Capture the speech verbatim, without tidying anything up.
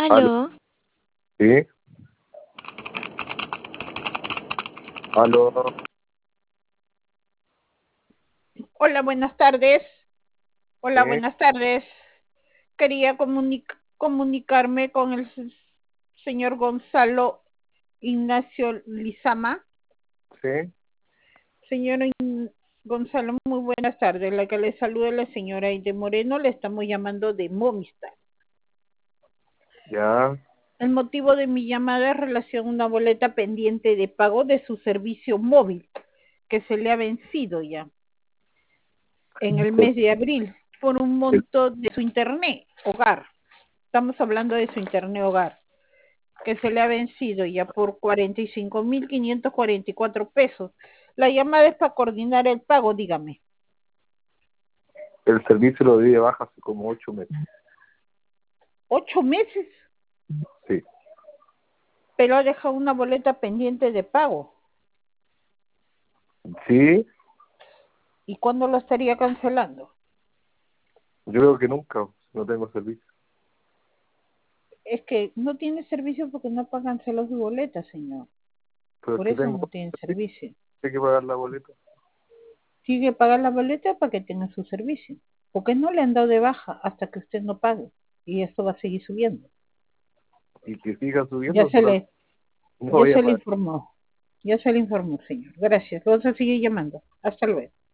Aló, Aló, sí, aló, Hola, buenas tardes. sí, Hola, buenas tardes. Quería comunic- comunicarme con el s- señor Gonzalo Ignacio Lizama. sí, Señor In- Gonzalo, muy buenas tardes. La que le saluda es la señora Aide Moreno. Le estamos llamando de Movistar. ya, El motivo de mi llamada es relación a una boleta pendiente de pago de su servicio móvil, que se le ha vencido ya en el mes de abril por un el, monto de su internet hogar. Estamos hablando de su internet hogar, que se le ha vencido ya por cuarenta y cinco mil quinientos cuarenta y cuatro pesos. La llamada es para coordinar el pago, dígame. el servicio lo di de baja hace como ocho meses, ¿Ocho meses? sí. Pero ha dejado una boleta pendiente de pago. Sí, ¿Y cuándo lo estaría cancelando? yo creo que nunca, no tengo servicio. Es que no tiene servicio porque no ha cancelado su boleta, señor. Pero es Por que eso tengo no tiene servicio, servicio. hay que pagar la boleta. Sigue pagar la boleta para que tenga su servicio. Porque no le han dado de baja hasta que usted no pague. Y esto va a seguir subiendo. Y que siga Ya subiendo, se total, le, no ya voy a se le pagar. informó. Ya se le informó, señor. Gracias. Vamos a seguir llamando. Hasta luego.